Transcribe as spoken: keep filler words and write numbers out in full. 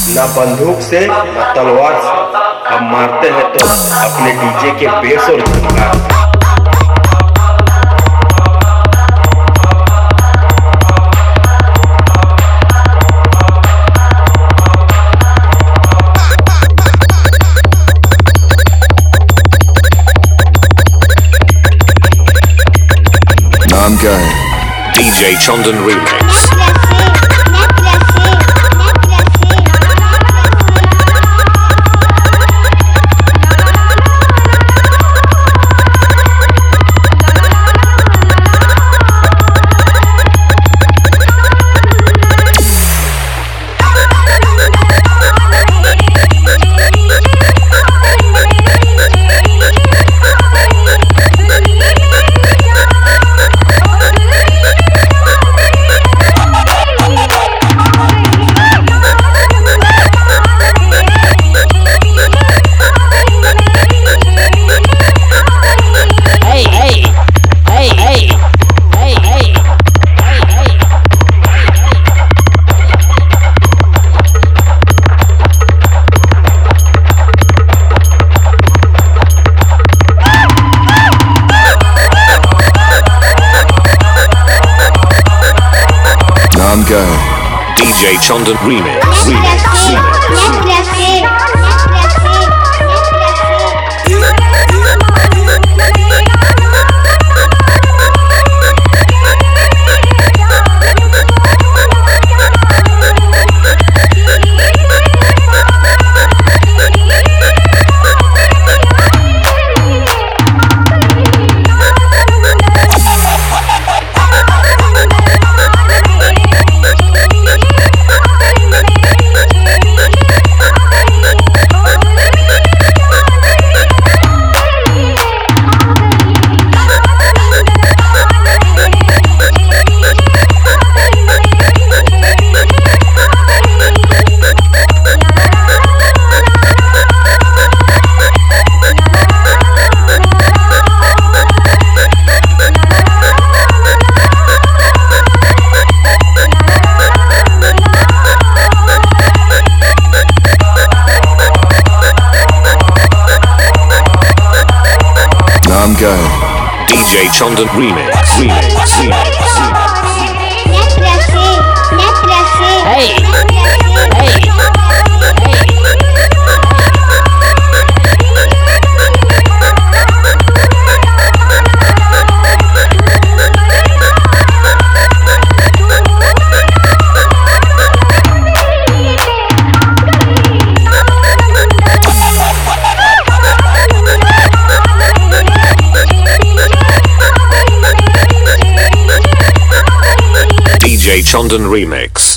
ना बंदूक से ना तलवार से, हम मारते हैं तो अपने डीजे के बेस और झंकार से। नाम क्या है? DJ Chandan remix. नाम क्या है? DJ Chandan remix. नाम क्या है? DJ Chandan remix. DJ Chandan remix.